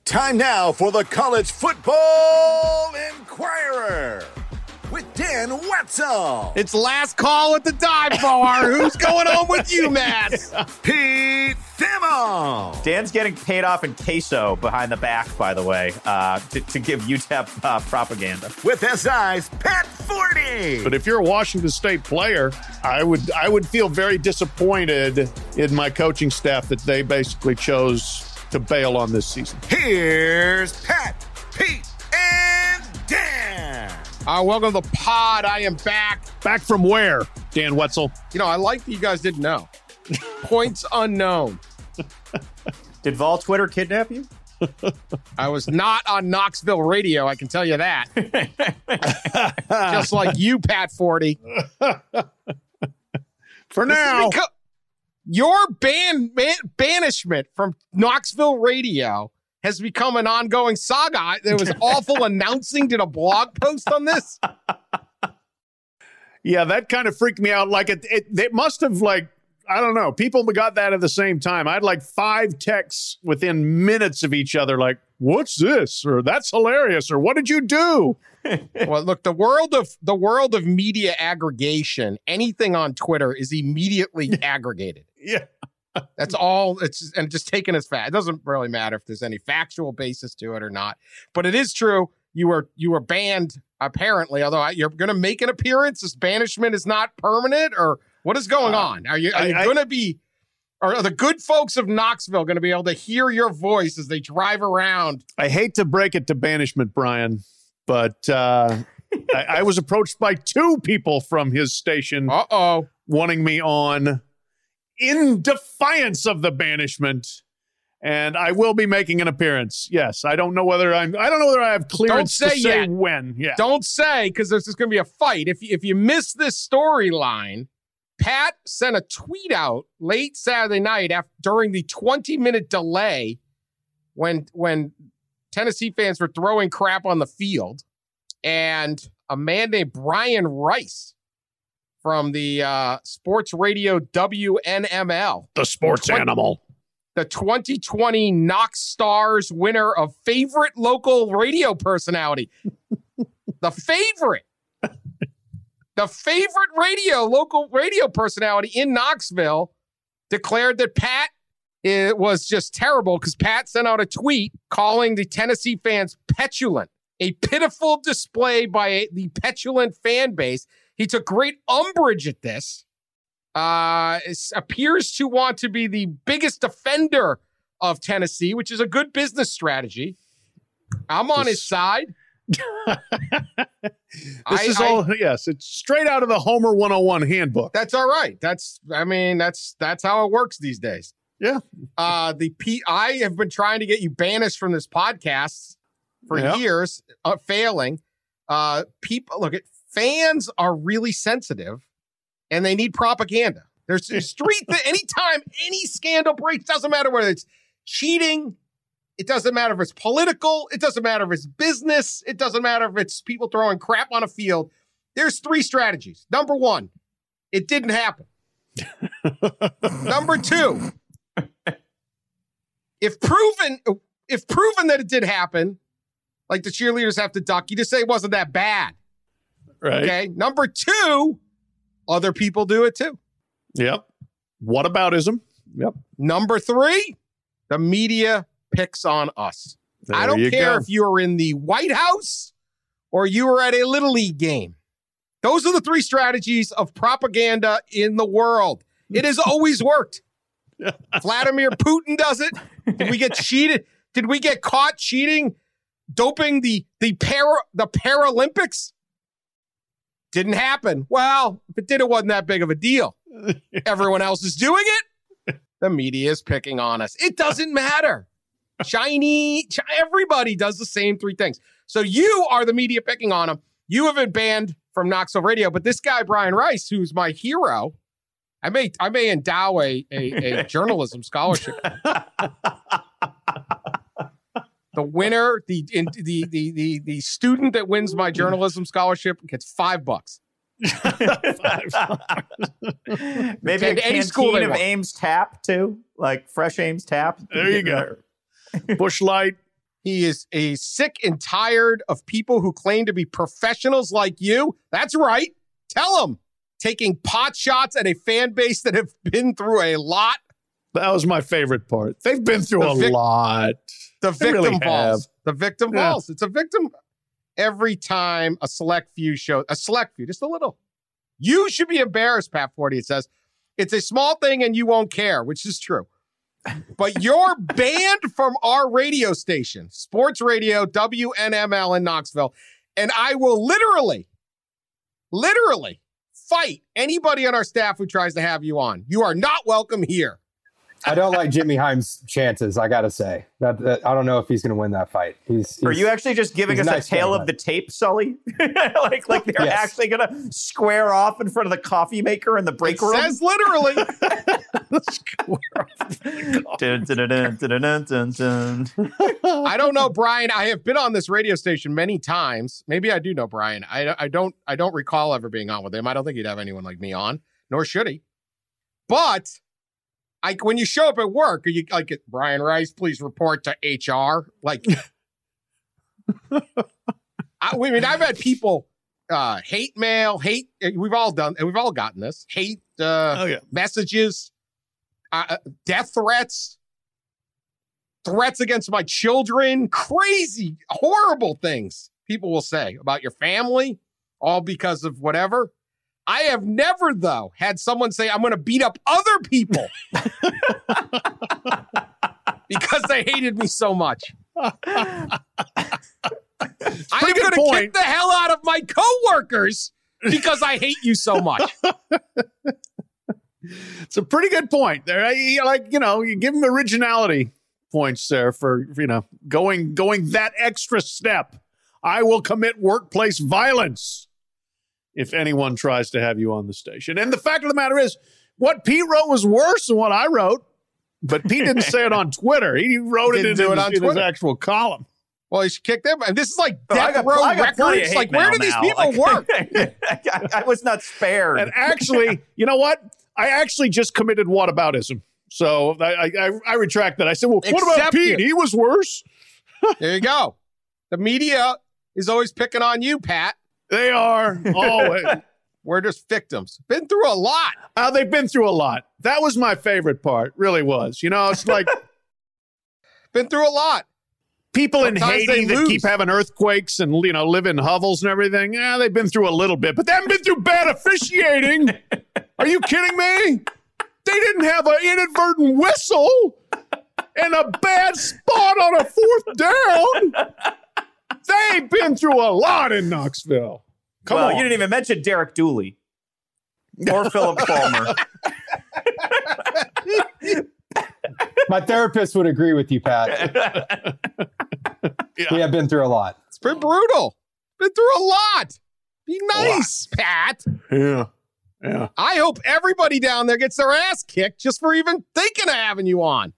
Time now for the College Football Inquirer with Dan Wetzel. It's last call at the dive bar. Who's going on with you, Matt? Pete Thamel. Dan's getting paid off in queso behind the back, by the way, to give UTEP propaganda. With SI's Pat Forty. But if you're a Washington State player, I would feel very disappointed in my coaching staff that they basically chose to bail on this season. Here's Pat, Pete, and Dan. Welcome to the pod. I am back. Back from where, Dan Wetzel? You know, I like that you guys didn't know. Points unknown. Did Vol Twitter kidnap you? I was not on Knoxville radio, I can tell you that. Just like you, Pat Forty. For now. Your banishment from Knoxville radio has become an ongoing saga. There was awful announcing. Did a blog post on this? Yeah, that kind of freaked me out. Like it must have, like, I don't know. People got that at the same time. I had like 5 texts within minutes of each other, like, "What's this?" or "That's hilarious," or "What did you do?" Well, look, the world of media aggregation, anything on Twitter is immediately aggregated. Yeah. That's all. And just taken as fact. It doesn't really matter if there's any factual basis to it or not. But it is true. You were banned, apparently, although you're going to make an appearance. This banishment is not permanent, or what is going on? Are you going to be, are the good folks of Knoxville going to be able to hear your voice as they drive around? I hate to break it to banishment, Brian, but I was approached by 2 people from his station wanting me on in defiance of the banishment. And I will be making an appearance. Yes, I don't know whether I have clearance to say when. Yeah. Don't say, because there's just going to be a fight. If you miss this storyline, Pat sent a tweet out late Saturday night during the 20-minute delay when Tennessee fans were throwing crap on the field, and a man named Brian Rice from the sports radio WNML, the sports animal, the 2020 Knox Stars winner of favorite local radio personality. The favorite local radio personality in Knoxville declared that Pat was just terrible because Pat sent out a tweet calling the Tennessee fans petulant, a pitiful display by the petulant fan base. He took great umbrage at this. Appears to want to be the biggest defender of Tennessee, which is a good business strategy. I'm on his side. It's straight out of the Homer 101 handbook. That's all right. That's how it works these days. Yeah. I have been trying to get you banished from this podcast for years, failing. Fans are really sensitive and they need propaganda. There's street that anytime any scandal breaks, doesn't matter whether it's cheating, it doesn't matter if it's political, it doesn't matter if it's business, it doesn't matter if it's people throwing crap on a field. There's 3 strategies. Number 1, it didn't happen. Number 2, if proven that it did happen, like the cheerleaders have to duck, you just say it wasn't that bad. Right. Okay. Number 2, other people do it too. Yep. Whataboutism. Yep. Number 3, the media picks on us. I don't care if you were in the White House or you were at a Little League game. Those are the 3 strategies of propaganda in the world. It has always worked. Vladimir Putin does it. Did we get cheated? Did we get caught cheating, doping the Paralympics? Didn't happen. Well, if it did, it wasn't that big of a deal. Everyone else is doing it. The media is picking on us. It doesn't matter. Everybody does the same 3 things. So you are the media picking on them. You have been banned from Knoxville radio, but this guy, Brian Rice, who's my hero, I may endow a journalism scholarship. The winner, the student that wins my journalism scholarship gets $5. Maybe a canteen of Ames Tap too, like fresh Ames Tap. There you go. Busch Light. He is sick and tired of people who claim to be professionals like you. That's right. Tell him. Taking pot shots at a fan base that have been through a lot. That was my favorite part. They've been through a lot. The victim falls. The victim falls. It's a victim every time a select few, just a little. You should be embarrassed, Pat Forty, it says. It's a small thing and you won't care, which is true. But you're banned from our radio station, Sports Radio, WNML in Knoxville. And I will literally fight anybody on our staff who tries to have you on. You are not welcome here. I don't like Jimmy Himes' chances, I got to say. That I don't know if he's going to win that fight. Are you actually just giving us a tale of the tape, Sully? like they're actually going to square off in front of the coffee maker in the break room? It says literally. I don't know, Brian. I have been on this radio station many times. Maybe I do know Brian. I don't recall ever being on with him. I don't think he'd have anyone like me on, nor should he. But when you show up at work, are you like, Brian Rice, please report to HR? Like, I've had people hate mail, we've all gotten this, hate messages, death threats against my children, crazy, horrible things people will say about your family, all because of whatever. I have never, though, had someone say, I'm going to beat up other people because they hated me so much. I'm going to kick the hell out of my coworkers because I hate you so much. It's a pretty good point there. You give them originality points there for going that extra step. I will commit workplace violence if anyone tries to have you on the station. And the fact of the matter is, what Pete wrote was worse than what I wrote, but Pete didn't say it on Twitter. He wrote it in his actual column. Well, he should kick them. And this is like death row records. Like, where do these people work? I was not spared. And actually, you know what? I actually just committed whataboutism. So I retract that. I said, well, what about Pete? He was worse. There you go. The media is always picking on you, Pat. They are always. We're just victims. Been through a lot. They've been through a lot. That was my favorite part. Really was. It's like been through a lot. People sometimes in Haiti that keep having earthquakes and live in hovels and everything. Yeah, they've been through a little bit, but they haven't been through bad officiating. Are you kidding me? They didn't have an inadvertent whistle and a bad spot on a fourth down. They've been through a lot in Knoxville. Come on. You didn't even mention Derek Dooley or Philip Palmer. My therapist would agree with you, Pat. We have been through a lot. It's been brutal. Been through a lot. Be nice, Pat. Yeah. I hope everybody down there gets their ass kicked just for even thinking of having you on.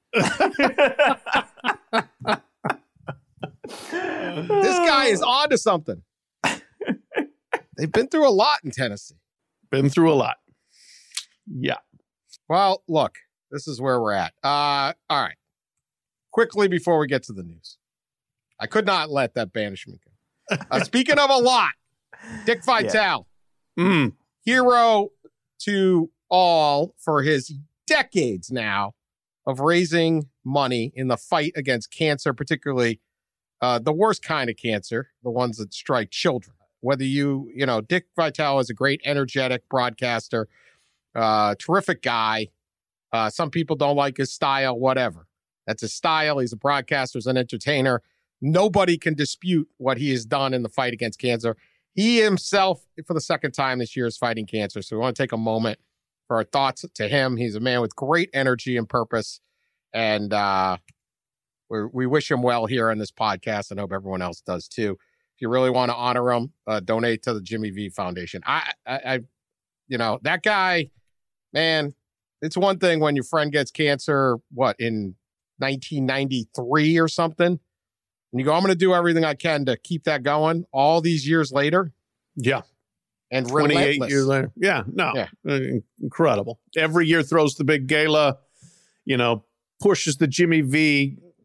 This guy is on to something. They've been through a lot in Tennessee. Been through a lot. Yeah. Well, look, this is where we're at. All right. Quickly before we get to the news. I could not let that banishment go. Speaking of a lot, Dick Vitale. Yeah. Hero to all for his decades now of raising money in the fight against cancer, particularly the worst kind of cancer, the ones that strike children. Whether Dick Vitale is a great, energetic broadcaster, terrific guy. Some people don't like his style, whatever. That's his style. He's a broadcaster, he's an entertainer. Nobody can dispute what he has done in the fight against cancer. He himself, for the second time this year, is fighting cancer. So we want to take a moment for our thoughts to him. He's a man with great energy and purpose. And we wish him well here on this podcast, and hope everyone else does too. If you really want to honor him, donate to the Jimmy V Foundation. I that guy, man, it's one thing when your friend gets cancer, in 1993 or something, and you go, I'm going to do everything I can to keep that going all these years later. Yeah. And 28 years later. Yeah. No. Yeah. Incredible. Every year throws the big gala, pushes the Jimmy V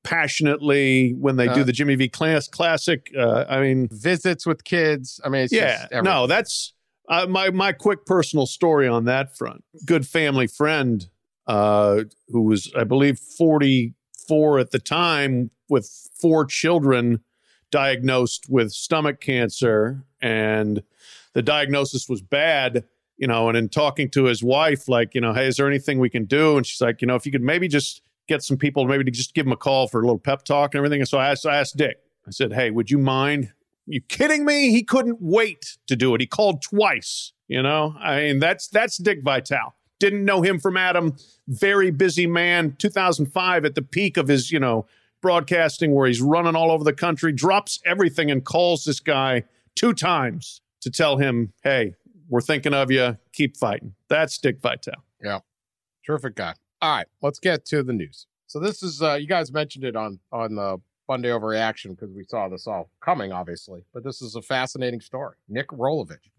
passionately when they do the Jimmy V Classic. Visits with kids. I mean, it's just everything. No, that's my quick personal story on that front. Good family friend who was, I believe, 44 at the time with 4 children diagnosed with stomach cancer, and the diagnosis was bad, and in talking to his wife, like, hey, is there anything we can do? And she's like, if you could maybe just get some people, maybe to just give him a call for a little pep talk and everything. And so I asked Dick, I said, hey, would you mind? You kidding me? He couldn't wait to do it. He called twice, that's Dick Vitale. Didn't know him from Adam. Very busy man. 2005 at the peak of his, broadcasting, where he's running all over the country, drops everything and calls this guy 2 times to tell him, hey, we're thinking of you. Keep fighting. That's Dick Vitale. Yeah. Terrific guy. All right, let's get to the news. So this is, you guys mentioned it on the Monday Overreaction because we saw this all coming, obviously. But this is a fascinating story. Nick Rolovich,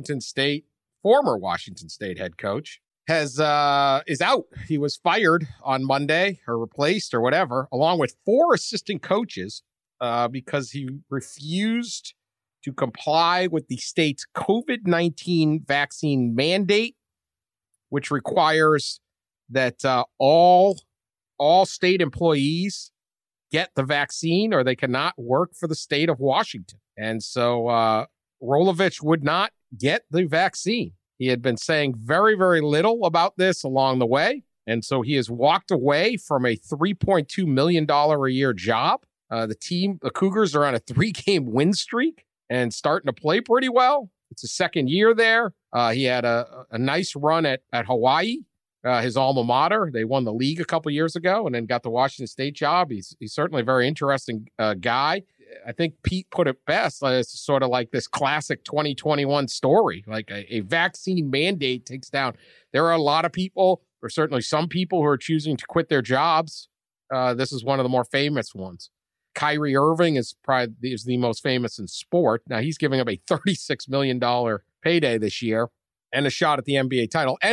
former Washington State head coach, is out. He was fired on Monday or replaced or whatever, along with 4 assistant coaches because he refused to comply with the state's COVID-19 vaccine mandate, which requires that all state employees get the vaccine or they cannot work for the state of Washington. And so Rolovich would not get the vaccine. He had been saying very, very little about this along the way. And so he has walked away from a $3.2 million a year job. The Cougars are on a 3-game win streak and starting to play pretty well. It's his second year there. He had a nice run at Hawaii, his alma mater. They won the league a couple years ago and then got the Washington State job. He's certainly a very interesting guy. I think Pete put it best. It's sort of like this classic 2021 story, like a vaccine mandate takes down. There are a lot of people, or certainly some people, who are choosing to quit their jobs. This is one of the more famous ones. Kyrie Irving is the most famous in sport. Now he's giving up a $36 million payday this year and a shot at the NBA title and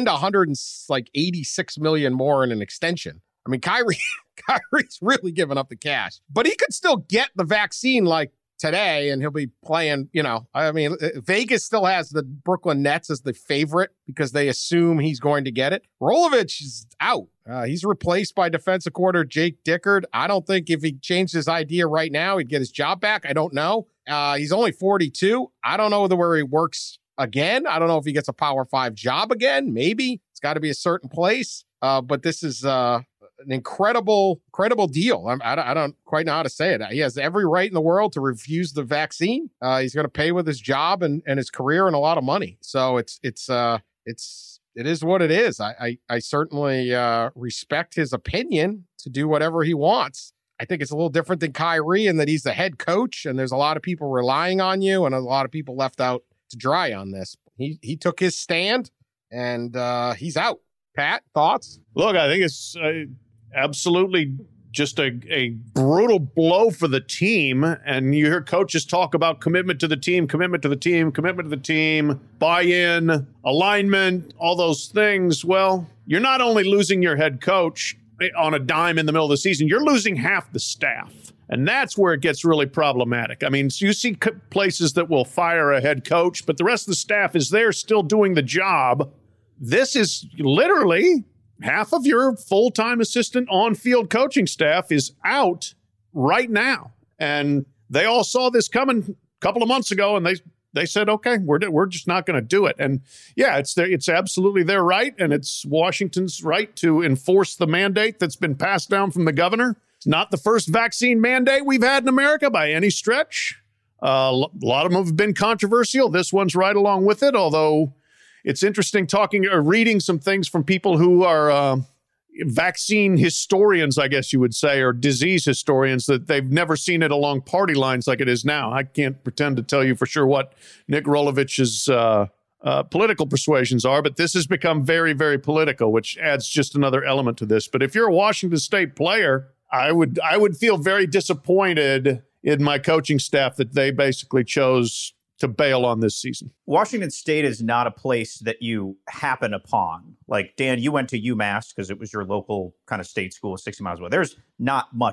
$186 million more in an extension. I mean, Kyrie's really giving up the cash, but he could still get the vaccine like today and he'll be playing, Vegas still has the Brooklyn Nets as the favorite because they assume he's going to get it. Rolovich is out. He's replaced by defensive coordinator Jake Dickard. I don't think if he changed his idea right now, he'd get his job back. I don't know. He's only 42. I don't know where he works again. I don't know if he gets a Power 5 job again. Maybe. It's got to be a certain place. But this is an incredible deal. I don't quite know how to say it. He has every right in the world to refuse the vaccine. He's going to pay with his job and his career and a lot of money. So it is what it is. I certainly respect his opinion to do whatever he wants. I think it's a little different than Kyrie in that he's the head coach and there's a lot of people relying on you and a lot of people left out to dry on this. He took his stand and he's out. Pat, thoughts? Look, I think it's absolutely just a brutal blow for the team. And you hear coaches talk about commitment to the team, buy-in, alignment, all those things. Well, you're not only losing your head coach on a dime in the middle of the season, you're losing half the staff. And that's where it gets really problematic. I mean, so you see places that will fire a head coach, but the rest of the staff is there still doing the job. This is literally half of your full-time assistant on-field coaching staff is out right now. And they all saw this coming a couple of months ago, and they said, okay, we're just not going to do it. And yeah, it's absolutely their right, and it's Washington's right to enforce the mandate that's been passed down from the governor. It's not the first vaccine mandate we've had in America by any stretch. A lot of them have been controversial. This one's right along with it, although it's interesting reading some things from people who are vaccine historians, I guess you would say, or disease historians, that they've never seen it along party lines like it is now. I can't pretend to tell you for sure what Nick Rolovich's political persuasions are, but this has become very, very political, which adds just another element to this. But if you're a Washington State player, I would feel very disappointed in my coaching staff that they basically chose to bail on this season. Washington State is not a place that you happen upon. Like, Dan, you went to UMass because it was your local kind of state school 60 miles away. There's not much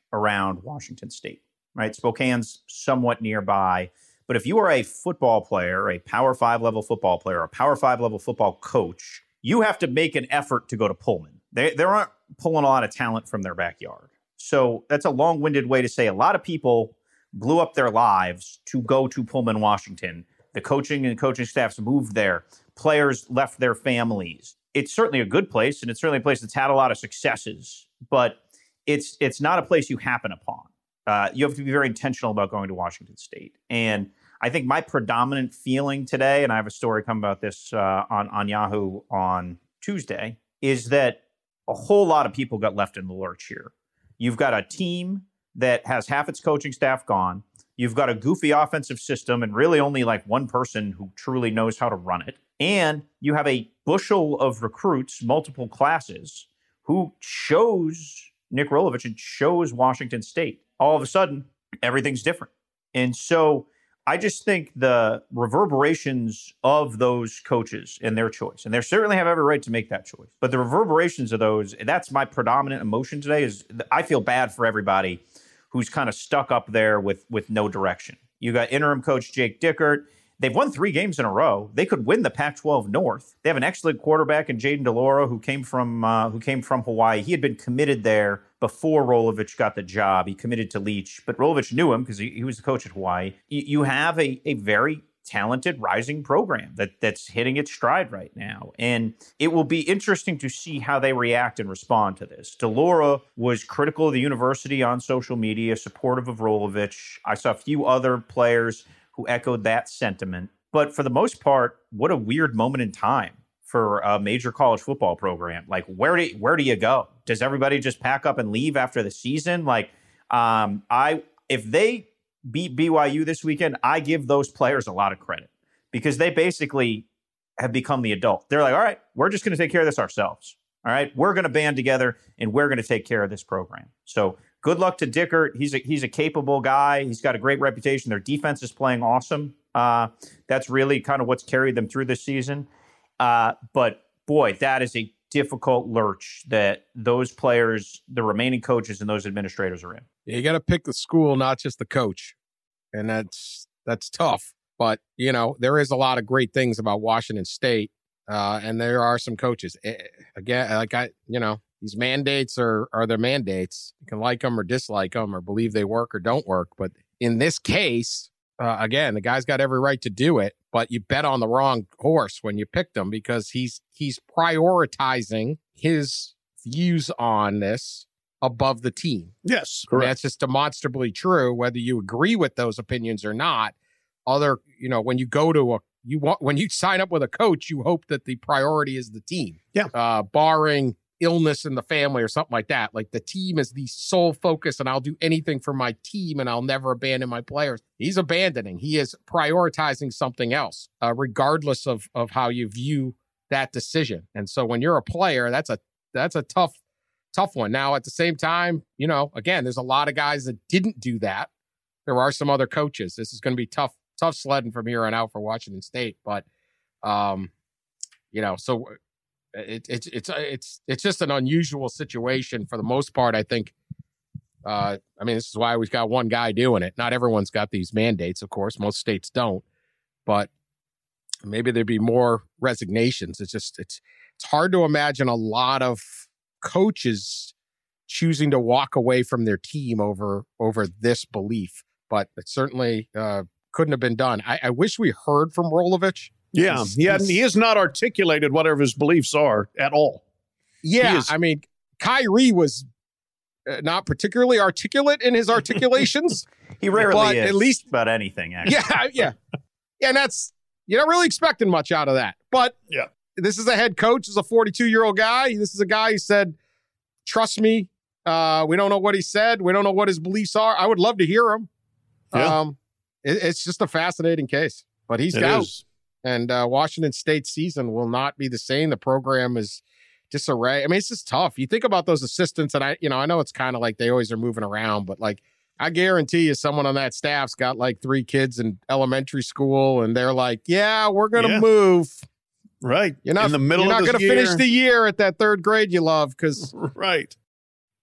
around Washington State, right? Spokane's somewhat nearby. But if you are a football player, a Power 5 level football player, a Power 5 level football coach, you have to make an effort to go to Pullman. They aren't pulling a lot of talent from their backyard. So that's a long-winded way to say a lot of people blew up their lives to go to Pullman, Washington. The coaching and coaching staffs moved there. Players left their families. It's certainly a good place, and it's certainly a place that's had a lot of successes, but it's not a place you happen upon. You have to be very intentional about going to Washington State. And I think my predominant feeling today, and I have a story coming about this on Yahoo on Tuesday, is that a whole lot of people got left in the lurch here. You've got a team that has half its coaching staff gone. You've got a goofy offensive system and really only like one person who truly knows how to run it. And you have a bushel of recruits, multiple classes, who chose Nick Rolovich and chose Washington State. All of a sudden, everything's different. And so I just think the reverberations of those coaches and their choice, and they certainly have every right to make that choice, but the reverberations of those, that's my predominant emotion today, is I feel bad for everybody who's kind of stuck up there with no direction. You got interim coach Jake Dickert. They've won 3 games in a row. They could win the Pac-12 North. They have an excellent quarterback in Jaden DeLauro who came from Hawaii. He had been committed there before Rolovich got the job. He committed to Leach, but Rolovich knew him because he was the coach at Hawaii. You have a very talented rising program that's hitting its stride right now. And it will be interesting to see how they react and respond to this. DeLauro was critical of the university on social media, supportive of Rolovich. I saw a few other players who echoed that sentiment. But for the most part, what a weird moment in time for a major college football program. Like, where do you go? Does everybody just pack up and leave after the season? Like, if they beat BYU this weekend, I give those players a lot of credit because they basically have become the adult. They're like, all right, we're just going to take care of this ourselves. All right, we're going to band together and we're going to take care of this program. So good luck to Dickert. He's a capable guy. He's got a great reputation. Their defense is playing awesome. That's really kind of what's carried them through this season. But boy, that is a difficult lurch that those players, the remaining coaches, and those administrators are in. You got to pick the school, not just the coach. And that's tough. But, there is a lot of great things about Washington State. And there are some coaches. Again, these mandates are their mandates. You can like them or dislike them or believe they work or don't work. But in this case, again, the guy's got every right to do it. But you bet on the wrong horse when you picked him because he's prioritizing his views on this above the team. Yes, correct. And that's just demonstrably true, whether you agree with those opinions or not. When you go to when you sign up with a coach, you hope that the priority is the team. Yeah. Barring illness in the family or something like that. Like the team is the sole focus and I'll do anything for my team and I'll never abandon my players. He's abandoning. He is prioritizing something else, regardless of how you view that decision. And so when you're a player, that's a tough one. Now, at the same time, again, there's a lot of guys that didn't do that. There are some other coaches. This is going to be tough sledding from here on out for Washington State. But, so it's just an unusual situation for the most part. I think, this is why we've got one guy doing it. Not everyone's got these mandates, of course. Most states don't, but maybe there'd be more resignations. It's hard to imagine a lot of coaches choosing to walk away from their team over this belief, but it certainly couldn't have been done. I wish we heard from Rolovich. Yeah, he has not articulated whatever his beliefs are at all. Yeah, Kyrie was not particularly articulate in his articulations. He rarely is, at least about anything, actually. Yeah. And that's, you're not really expecting much out of that. But this is a head coach, this is a 42-year-old guy. This is a guy who said, trust me, we don't know what he said. We don't know what his beliefs are. I would love to hear him. Yeah. It's just a fascinating case. But he's out. And Washington State's season will not be the same. The program is disarray. It's just tough. You think about those assistants, and I know it's kind of like they always are moving around, but like I guarantee you someone on that staff's got like 3 kids in elementary school, and they're like, yeah, we're going to move. Right. You're not going to finish the year at that 3rd grade you love because right.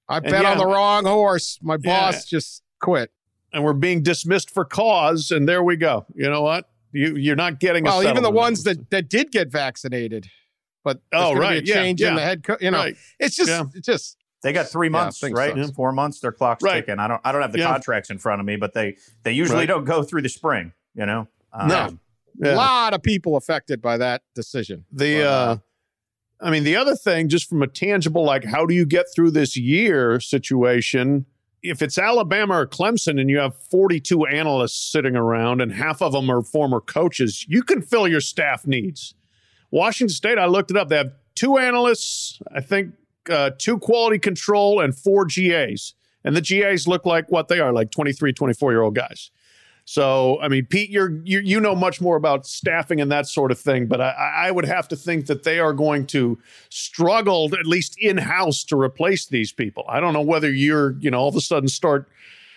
I bet on the wrong horse. My boss just quit. And we're being dismissed for cause, and there we go. You know what? You're not getting a settlement. Even the ones that did get vaccinated, but there's going to be a change in the head coach. It's just they got 3 months, right? So. 4 months, their clock's ticking. I don't have the contracts in front of me, but they usually don't go through the spring. No, a lot of people affected by that decision. The other thing, just from a tangible, like, how do you get through this year situation? If it's Alabama or Clemson and you have 42 analysts sitting around and half of them are former coaches, you can fill your staff needs. Washington State, I looked it up. They have 2 analysts, I think 2 quality control and 4 GAs. And the GAs look like what they are, like 23, 24-year-old guys. So, I mean, Pete, you know much more about staffing and that sort of thing, but I would have to think that they are going to struggle, at least in-house, to replace these people. I don't know whether you're, all of a sudden start,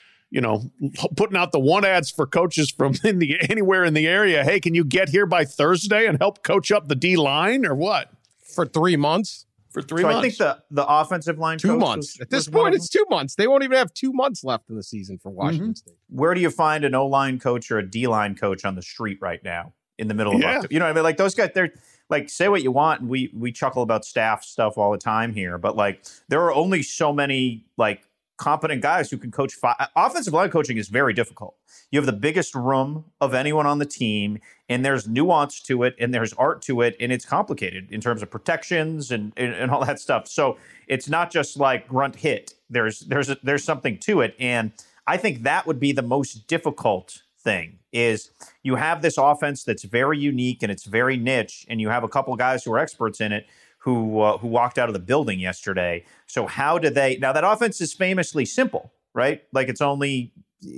putting out the want ads for coaches from anywhere in the area. Hey, can you get here by Thursday and help coach up the D-line or what? For 3 months? For 3 months. I think the offensive line 2 months. At this point, it's 2 months. They won't even have 2 months left in the season for Washington State. Where do you find an O-line coach or a D-line coach on the street right now in the middle of October? You know what I mean? Like, those guys, they're like, say what you want. And we chuckle about staff stuff all the time here, but like, there are only so many like competent guys who can coach. Offensive line coaching is very difficult. You have the biggest room of anyone on the team, and there's nuance to it, and there's art to it, and it's complicated in terms of protections and all that stuff. So it's not just like grunt hit. There's something to it, and I think that would be the most difficult thing. Is you have this offense that's very unique and it's very niche, and you have a couple of guys who are experts in it who walked out of the building yesterday. So how do they now? That offense is famously simple, right? Like, it's only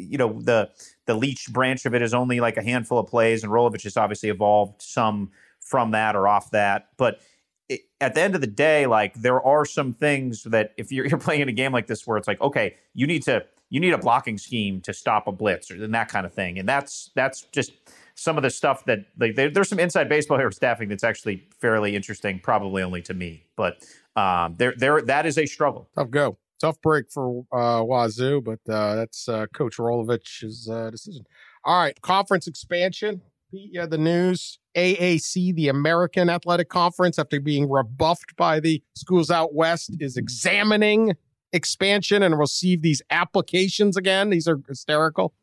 the Leach branch of it is only like a handful of plays, and Rolovich has obviously evolved some from that or off that. But at the end of the day, like, there are some things that if you're playing in a game like this where it's like, okay, you need a blocking scheme to stop a blitz and that kind of thing. And that's just some of the stuff that like there's some inside baseball here staffing that's actually fairly interesting, probably only to me. But that is a struggle. Tough break for Wazoo, but that's Coach Rolovich's decision. All right, conference expansion. Pete, you had the news. AAC, the American Athletic Conference, after being rebuffed by the schools out west, is examining expansion and receive these applications again. These are hysterical.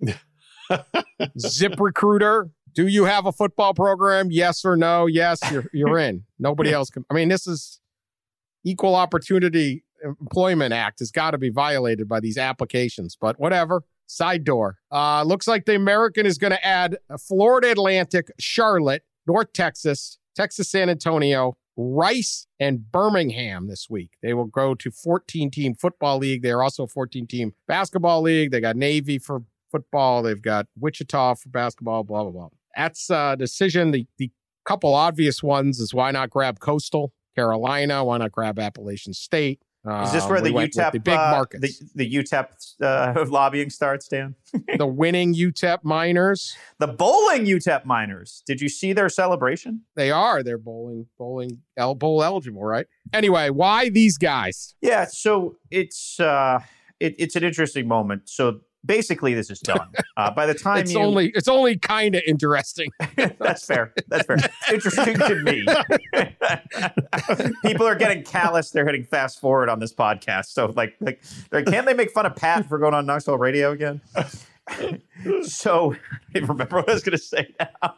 ZipRecruiter. Do you have a football program? Yes or no? Yes, you're in. Nobody else can. I mean, this is equal opportunity Employment Act has got to be violated by these applications, but whatever. Side door. Looks like the American is going to add Florida Atlantic, Charlotte, North Texas, Texas San Antonio, Rice, and Birmingham this week. They will go to 14-team football league. They're also a 14-team basketball league. They got Navy for football. They've got Wichita for basketball, blah, blah, blah. That's a decision. The couple obvious ones is why not grab Coastal Carolina? Why not grab Appalachian State? Is this where the UTEP, the big markets, the UTEP lobbying starts, Dan? The winning UTEP Miners, the bowling UTEP Miners. Did you see their celebration? They're bowl eligible, right? Anyway, why these guys? Yeah, so it's an interesting moment. So basically, this is done. By the time it's only kind of interesting. That's fair. Interesting to me. People are getting callous. They're hitting fast forward on this podcast. So like, can't they make fun of Pat for going on Knoxville Radio again? So I remember what I was going to say now.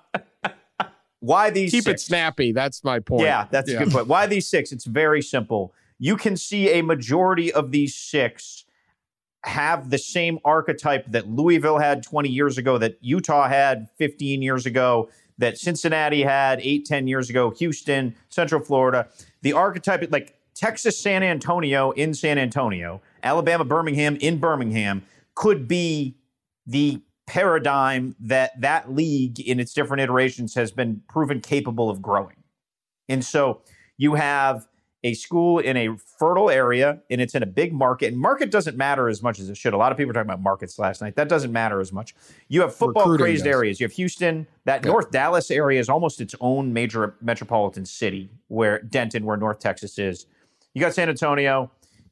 Why these? Keep 6? It snappy. That's my point. Yeah, that's a good point. Why these 6? It's very simple. You can see a majority of these 6 have the same archetype that Louisville had 20 years ago, that Utah had 15 years ago, that Cincinnati had 8-10 years ago, Houston, Central Florida. The archetype, like Texas San Antonio in San Antonio, Alabama Birmingham in Birmingham, could be the paradigm that league in its different iterations has been proven capable of growing. And so you have a school in a fertile area, and it's in a big market. And market doesn't matter as much as it should. A lot of people were talking about markets last night. That doesn't matter as much. You have football-crazed areas. You have Houston. That North Dallas area is almost its own major metropolitan city, where Denton, where North Texas is. You got San Antonio.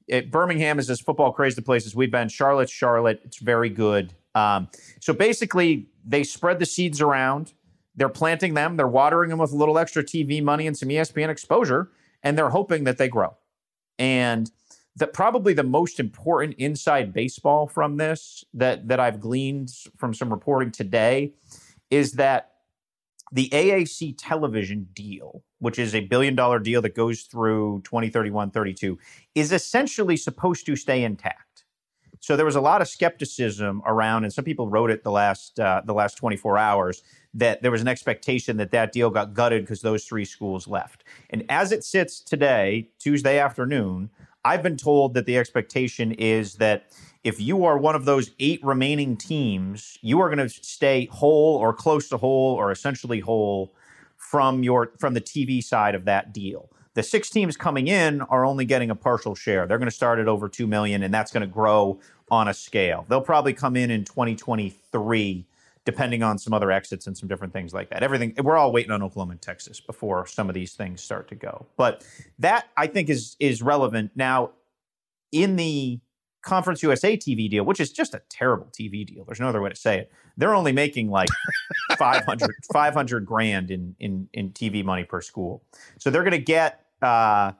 Birmingham is as football crazy a place as we've been. Charlotte. It's very good. So basically, they spread the seeds around. They're planting them. They're watering them with a little extra TV money and some ESPN exposure, and they're hoping that they grow. And probably the most important inside baseball from this that I've gleaned from some reporting today is that the AAC television deal, which is a $1 billion deal that goes through 2031-32, is essentially supposed to stay intact. So there was a lot of skepticism around, and some people wrote it the last 24 hours, that there was an expectation that deal got gutted because those 3 schools left. And as it sits today, Tuesday afternoon, I've been told that the expectation is that if you are one of those 8 remaining teams, you are going to stay whole or close to whole or essentially whole from the TV side of that deal. The 6 teams coming in are only getting a partial share. They're going to start at over $2 million, and that's going to grow on a scale. They'll probably come in 2023, depending on some other exits and some different things like that. We're all waiting on Oklahoma and Texas before some of these things start to go. But that, I think, is relevant. Now, in the Conference USA TV deal, which is just a terrible TV deal, there's no other way to say it, they're only making like $500 grand in TV money per school. So they're going to get about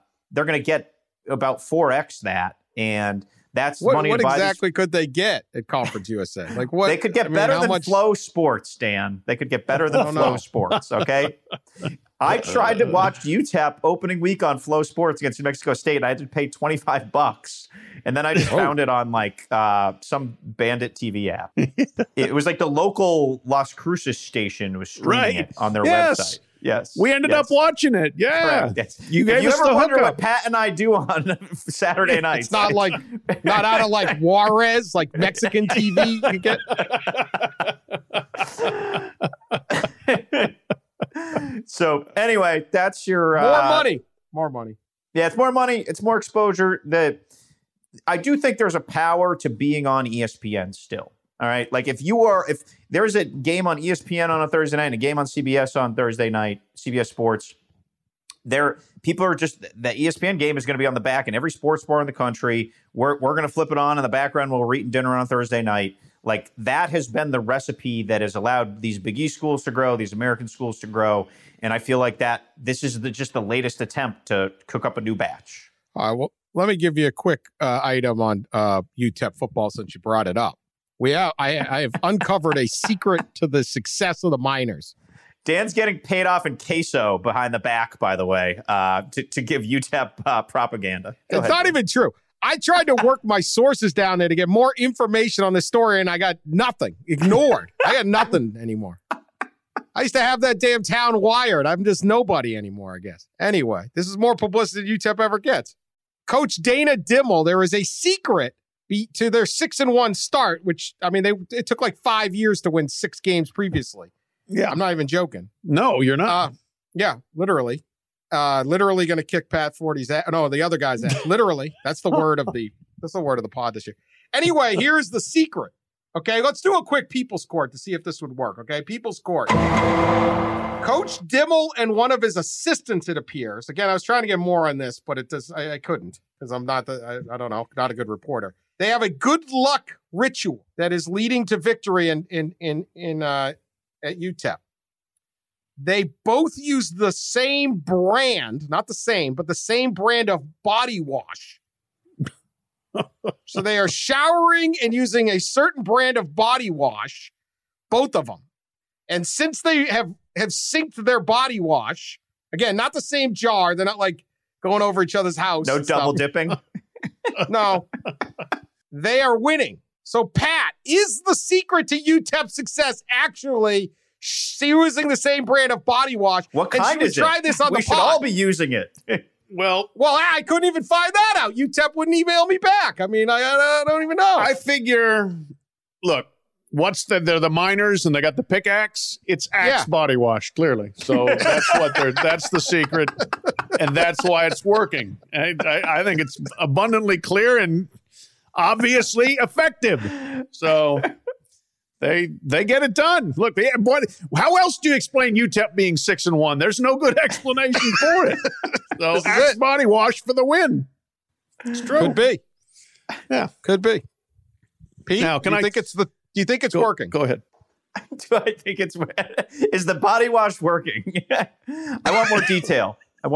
4x that, and that's money. What exactly could they get at Conference USA? Like what they could get better than Flow Sports, Dan. They could get better than Flow Sports. Okay. I tried to watch UTEP opening week on Flow Sports against New Mexico State, and I had to pay $25, and then I just found it on like some Bandit TV app. It was like the local Las Cruces station was streaming it on their website. Yes, we ended up watching it. Yeah, yes. You ever wonder what Pat and I do on Saturday nights? It's not out of like Juarez, like Mexican TV. You get. So anyway, that's your more money. Yeah, it's more money. It's more exposure. I do think there's a power to being on ESPN still. All right. Like if there's a game on ESPN on a Thursday night and a game on CBS on Thursday night, CBS Sports, people are just, the ESPN game is going to be on the back in every sports bar in the country. We're going to flip it on in the background while we're eating dinner on Thursday night. Like that has been the recipe that has allowed these Big East schools to grow, these American schools to grow. And I feel like this is just the latest attempt to cook up a new batch. All right. Well, let me give you a quick item on UTEP football since you brought it up. I have uncovered a secret to the success of the Miners. Dan's getting paid off in queso behind the back, by the way, to give UTEP propaganda. It's not even true. I tried to work my sources down there to get more information on the story, and I got nothing. Ignored. I got nothing anymore. I used to have that damn town wired. I'm just nobody anymore, I guess. Anyway, this is more publicity than UTEP ever gets. Coach Dana Dimmel, there is a secret to their 6-1 start, which, I mean, it took like 5 years to win 6 games previously. Yeah. I'm not even joking. No, you're not. Yeah, literally. Literally going to kick Pat Forty's ass. No, the other guy's ass. Literally. That's the word of the pod this year. Anyway, here's the secret. Okay, let's do a quick People's Court to see if this would work. Okay, People's Court. Coach Dimmel and one of his assistants, it appears. Again, I was trying to get more on this, but I couldn't because I'm not not a good reporter. They have a good luck ritual that is leading to victory at UTEP. They both use the same brand, not the same, but the same brand of body wash. So they are showering and using a certain brand of body wash, both of them. And since they have synced their body wash, again, not the same jar. They're not like going over each other's house. No double dipping. No. They are winning. So, Pat, is the secret to UTEP's success actually using the same brand of body wash? What kind is it? Try this on the pod. We should all be using it. Well, I couldn't even find that out. UTEP wouldn't email me back. I mean, I don't even know. I figure, look, they're the Miners and they got the pickaxe. It's Axe body wash, clearly. So that's the secret. And that's why it's working. I think it's abundantly clear and obviously effective. So they get it done. Look, how else do you explain UTEP being 6-1? There's no good explanation for it. So Axe body wash for the win. It's true. Could be. Yeah, could be. Pete, now, do you think it's working? Go ahead. Do I think it's is the body wash working? I want more detail.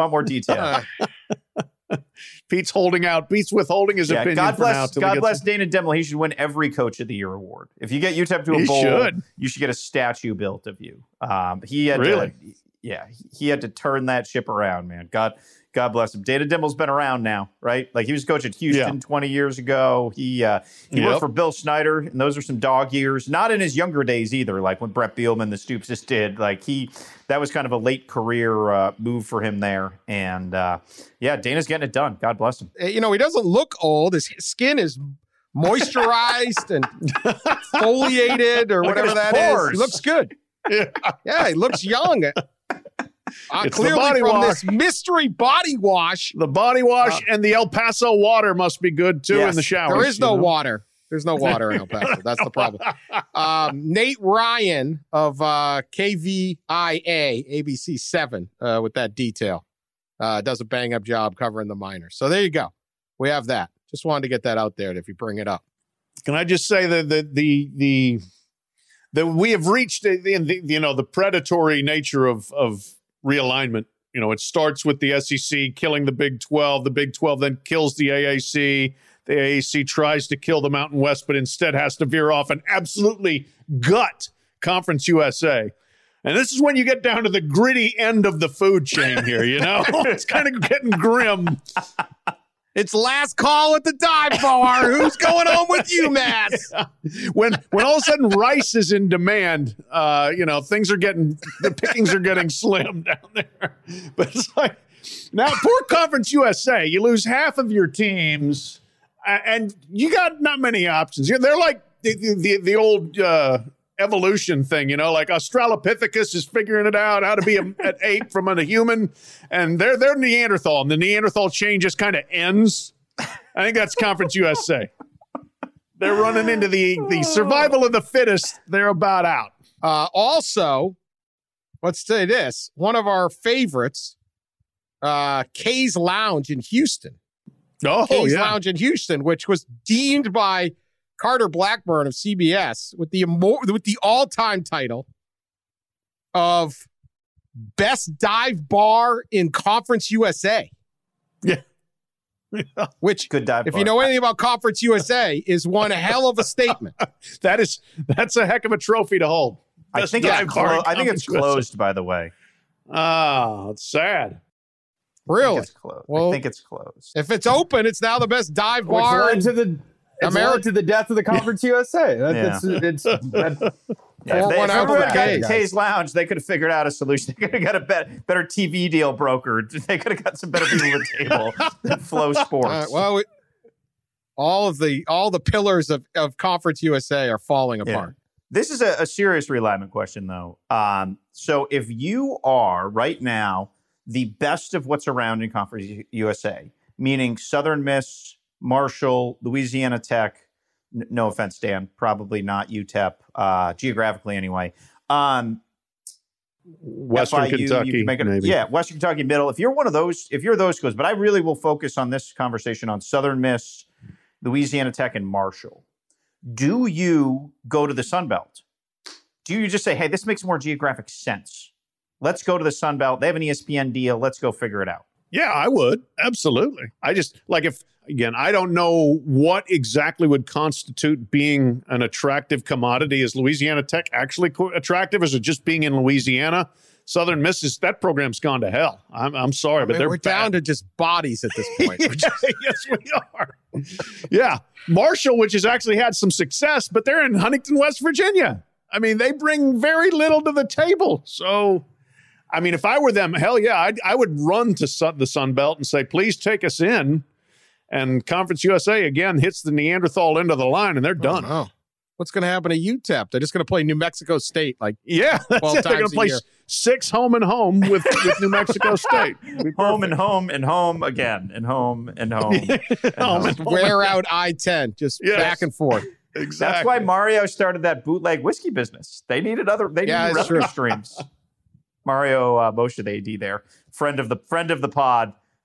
Pete's holding out. Pete's withholding his opinion. God bless Dana Demel. He should win every Coach of the Year award. If you get UTEP to a bowl, you should get a statue built of you. He had to turn that ship around, man. God bless him. Dana Demel's been around now, right? Like, he was coach at Houston 20 years ago. He worked for Bill Snyder, and those are some dog years. Not in his younger days either, like when Brett Bielema, the Stoops just did. Like, that was kind of a late career move for him there. And Dana's getting it done. God bless him. He doesn't look old. His skin is moisturized and foliated or whatever that is. He looks good. Yeah, he looks young. Clearly from this mystery body wash. The body wash and the El Paso water must be good, too, in the shower. There is no water. There's no water in El Paso. That's the problem. Nate Ryan of KVIA, ABC 7, with that detail, does a bang-up job covering the Miners. So there you go. We have that. Just wanted to get that out there if you bring it up. Can I just say that we have reached the predatory nature of realignment. It starts with the SEC killing the Big 12. The Big 12 then kills the AAC. The AAC tries to kill the Mountain West, but instead has to veer off and absolutely gut Conference USA. And this is when you get down to the gritty end of the food chain here, It's kind of getting grim. It's last call at the dive bar. Who's going home with you, Matt? When all of a sudden rice is in demand, the pickings are getting slim down there. But it's like, now poor Conference USA, you lose half of your teams, and you got not many options. They're like the old evolution thing, like Australopithecus is figuring it out how to be an ape from a human, and they're Neanderthal, and the Neanderthal chain just kind of ends. I think that's Conference USA. They're running into the survival of the fittest. They're about out. Also, let's say this: one of our favorites, Kay's Lounge in Houston. Kay's Lounge in Houston, which was deemed by Carter Blackburn of CBS with the all-time title of Best Dive Bar in Conference USA. Yeah. Which, good dive if bar. You know anything about Conference USA, is one hell of a statement. That's a heck of a trophy to hold. I think it's closed, by the way. Oh, it's sad. Really? It's closed. Well, I think it's closed. If it's open, it's now the best dive bar. It's led to the death of the Conference USA. It's Kay's Lounge, they could have figured out a solution. They could have got a better TV deal brokered. They could have got some better people at the table than Flow Sports. All the pillars of Conference USA are falling apart. This is a serious realignment question, though. So if you are right now the best of what's around in Conference USA, meaning Southern Miss, Marshall, Louisiana Tech, no offense, Dan, probably not UTEP, geographically anyway. Western FIU, Kentucky, maybe. Yeah, Western Kentucky middle. If you're one of those, if you're those schools, but I really will focus on this conversation on Southern Miss, Louisiana Tech, and Marshall. Do you go to the Sun Belt? Do you just say, hey, this makes more geographic sense? Let's go to the Sun Belt. They have an ESPN deal. Let's go figure it out. Yeah, I would. Absolutely. I just, I don't know what exactly would constitute being an attractive commodity. Is Louisiana Tech actually attractive? Is it just being in Louisiana? Southern Miss, that program's gone to hell. I'm sorry, but we're down to just bodies at this point. Yes, we are. Yeah. Marshall, which has actually had some success, but they're in Huntington, West Virginia. I mean, they bring very little to the table. So, I mean, if I were them, hell yeah, I would run to the Sun Belt and say, please take us in. And Conference USA, again, hits the Neanderthal end of the line, and they're done. Oh, what's going to happen to UTEP? They're just going to play New Mexico State, that's it. They're going to play 6 home and home with New Mexico State. Home and home and home again, and home and home. And home. Wear out I-10, just back and forth. Exactly. That's why Mario started that bootleg whiskey business. They needed revenue streams. Mario Moshe, the AD there, friend of the pod.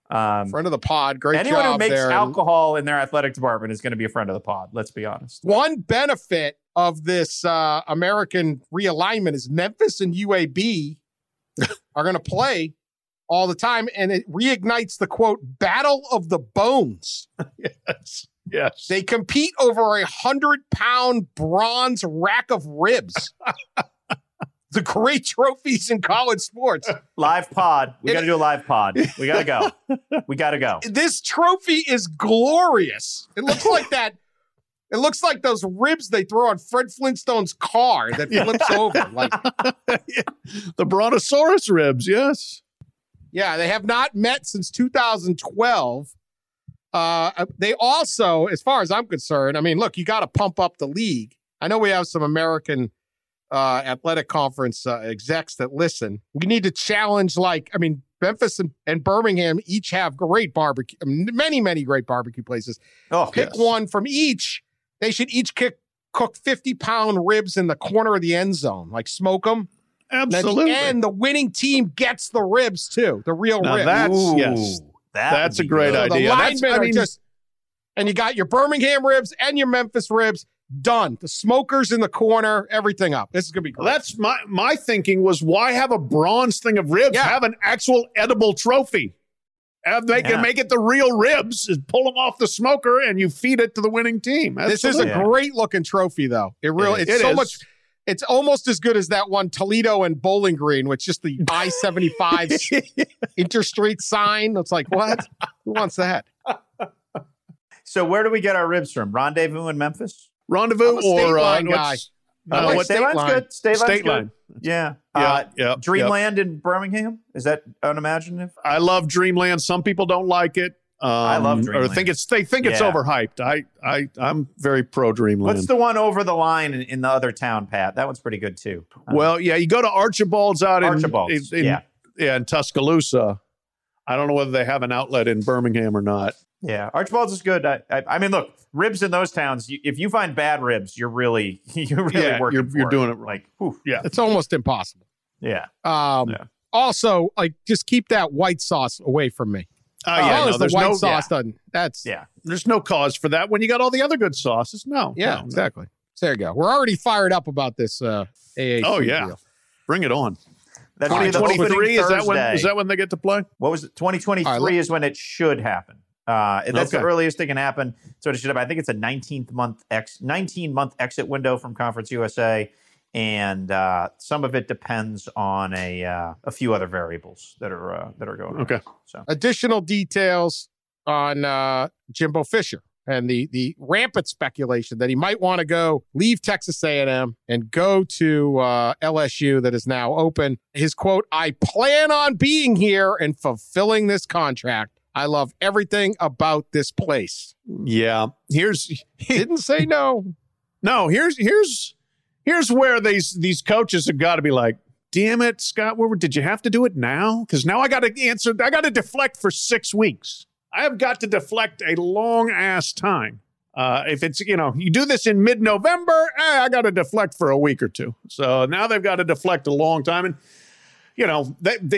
Friend of the pod. Great anyone job who makes there. alcohol in their athletic department is going to be a friend of the pod. Let's be honest. One benefit of this American realignment is Memphis and UAB are going to play all the time, and it reignites the, quote, battle of the bones. Yes. They compete over 100-pound bronze rack of ribs. The great trophies in college sports. Live pod. We got to do a live pod. We got to go. This trophy is glorious. It looks like that. It looks like those ribs they throw on Fred Flintstone's car that flips over. Like the Brontosaurus ribs, yes. Yeah, they have not met since 2012. They also, as far as I'm concerned, I mean, look, you got to pump up the league. I know we have some American athletic conference execs that listen. We need to challenge, Memphis and Birmingham each have great barbecue, many great barbecue places. Pick one from each. They should each cook 50-pound ribs in the corner of the end zone, like smoke them. Absolutely. And the winning team gets the ribs too, the real ribs. That's a great idea. And you got your Birmingham ribs and your Memphis ribs. Done. The smokers in the corner, everything up. This is going to be great. That's my thinking was, why have a bronze thing of ribs? Have an actual edible trophy. They can make it the real ribs, pull them off the smoker, and you feed it to the winning team. This is a great looking trophy, though. It's so much. It's almost as good as that one Toledo and Bowling Green, with just the I-75 interstate sign. It's like, what? Who wants that? So where do we get our ribs from? Rendezvous in Memphis? Rendezvous or guy. State Line's good. State Line. Yeah. Dreamland in Birmingham. Is that unimaginative? I love Dreamland. Some people don't like it. I love Dreamland. Or they think it's overhyped. I'm very pro Dreamland. What's the one over the line in the other town, Pat? That one's pretty good too. You go to Archibald's in Tuscaloosa. I don't know whether they have an outlet in Birmingham or not. Yeah, Archibald's is good. I mean, look, ribs in those towns. If you find bad ribs, you're really working. You're doing it right. It's almost impossible. Yeah. Also, just keep that white sauce away from me. There's white sauce doesn't. There's no cause for that when you got all the other good sauces. No. Yeah, exactly. So there you go. We're already fired up about this AAC. Oh yeah, deal. Bring it on. That's 2023 is that when they get to play? What was it? 2023 is when it should happen. That's the earliest it can happen. So it should have. I think it's a 19-month exit window from Conference USA, and some of it depends on a few other variables that are going on. Okay. So additional details on Jimbo Fisher and the rampant speculation that he might want to leave Texas A&M and go to LSU that is now open. His quote, "I plan on being here and fulfilling this contract. I love everything about this place." Yeah. Didn't say no. No, here's where these coaches have got to be like, damn it, Scott Woodward, did you have to do it now? Because now I got to deflect for 6 weeks. I have got to deflect a long ass time. If it's, you do this in mid-November, I got to deflect for a week or two. So now they've got to deflect a long time. And,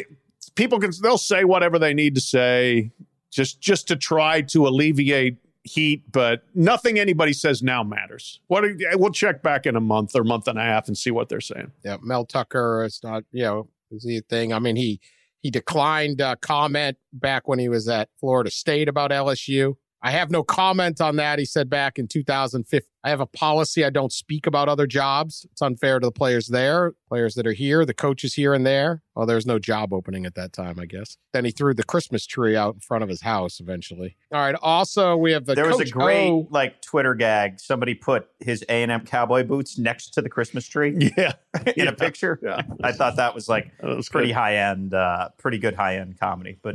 they'll say whatever they need to say just to try to alleviate heat, but nothing anybody says now matters. We'll check back in a month or month and a half and see what they're saying. Yeah, Mel Tucker, it's not, is he a thing? I mean, he declined comment back when he was at Florida State about LSU. I have no comment on that. He said back in 2015, I have a policy. I don't speak about other jobs. It's unfair to the players there, players that are here, the coaches here and there. Oh, there's no job opening at that time, I guess. Then he threw the Christmas tree out in front of his house eventually. All right. Also, we have there was a great Twitter gag. Somebody put his A&M cowboy boots next to the Christmas tree. Yeah. in a picture. Yeah. I thought that was pretty high end, pretty good high end comedy. But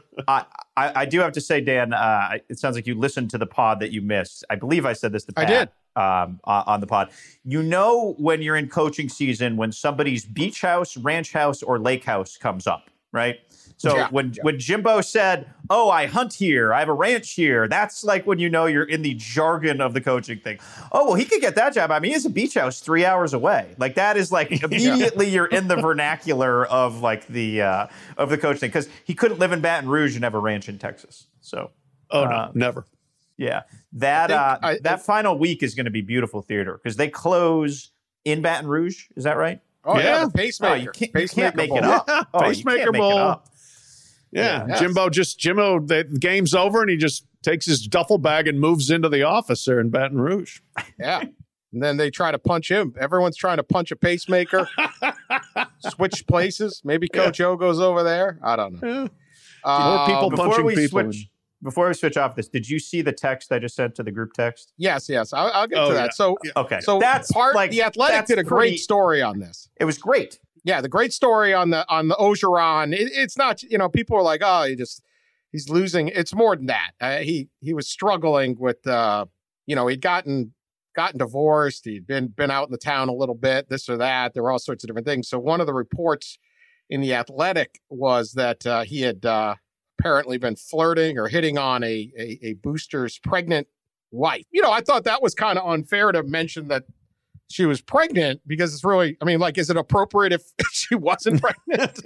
I do have to say, Dan, it sounds like you listened to the pod that you missed. I believe I said this to Pat. I did. On the pod. When you're in coaching season, when somebody's beach house, ranch house, or lake house comes up, right? So when Jimbo said, "Oh, I hunt here, I have a ranch here," that's like when you know you're in the jargon of the coaching thing. Oh, well, he could get that job. I mean, he has a beach house 3 hours away. Like that is like immediately you're in the vernacular of like the coach thing, because he couldn't live in Baton Rouge and have a ranch in Texas. So, no, never. Yeah, that final week is going to be beautiful theater because they close in Baton Rouge. Is that right? Oh yeah, the Pacemaker. You can't make it up. Pacemaker Bowl. Yeah, yes. Jimbo, the game's over and he just takes his duffel bag and moves into the office there in Baton Rouge. Yeah. And then they try to punch him. Everyone's trying to punch a Pacemaker. Switch places. Maybe Coach O goes over there. I don't know. More people punching people. Before we switch off this, did you see the text I just sent to the group text? Yes. I'll get to that. So, okay. So that's The Athletic did a great story on this. It was great. Yeah, the great story on the Orgeron. It's not, people are like, oh, he's losing. It's more than that. He was struggling with, he'd gotten divorced. He'd been out in the town a little bit, this or that. There were all sorts of different things. So one of the reports in the Athletic was that he had apparently been flirting or hitting on a booster's pregnant wife. I thought that was kind of unfair to mention that she was pregnant, because it's really, is it appropriate if she wasn't pregnant?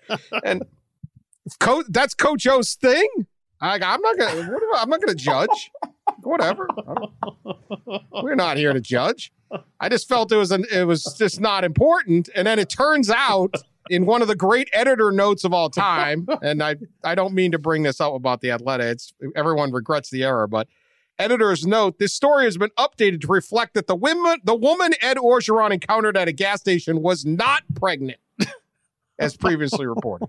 That's Coach O's thing. I'm not gonna judge. Whatever. We're not here to judge. I just felt it was just not important. And then it turns out in one of the great editor notes of all time, and I don't mean to bring this up about the Athletic. Everyone regrets the error, but editor's note, this story has been updated to reflect that the woman Ed Orgeron encountered at a gas station was not pregnant, as previously reported.